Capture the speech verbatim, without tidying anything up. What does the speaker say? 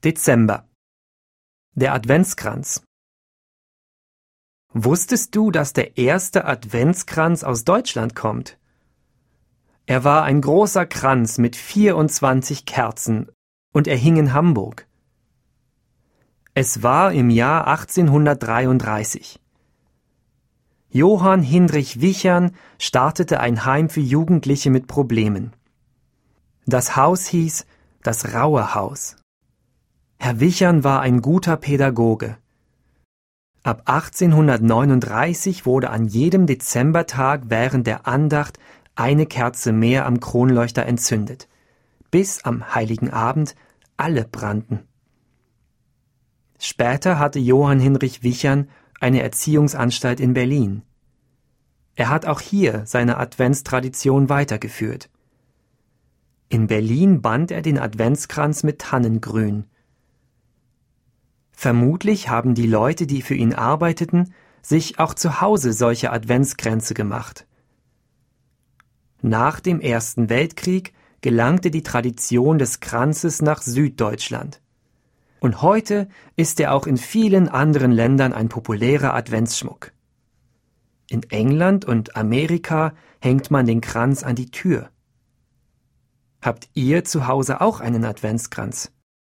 Dezember. Der Adventskranz. Wusstest du, dass der erste Adventskranz aus Deutschland kommt? Er war ein großer Kranz mit vierundzwanzig Kerzen und er hing in Hamburg. Es war im Jahr achtzehnhundertdreiunddreißig. Johann Hinrich Wichern startete ein Heim für Jugendliche mit Problemen. Das Haus hieß das Raue Haus. Herr Wichern war ein guter Pädagoge. Ab achtzehnhundertneununddreißig wurde an jedem Dezembertag während der Andacht eine Kerze mehr am Kronleuchter entzündet, bis am Heiligen Abend alle brannten. Später hatte Johann Hinrich Wichern eine Erziehungsanstalt in Berlin. Er hat auch hier seine Adventstradition weitergeführt. In Berlin band er den Adventskranz mit Tannengrün. Vermutlich haben die Leute, die für ihn arbeiteten, sich auch zu Hause solche Adventskränze gemacht. Nach dem Ersten Weltkrieg gelangte die Tradition des Kranzes nach Süddeutschland. Und heute ist er auch in vielen anderen Ländern ein populärer Adventsschmuck. In England und Amerika hängt man den Kranz an die Tür. Habt ihr zu Hause auch einen Adventskranz?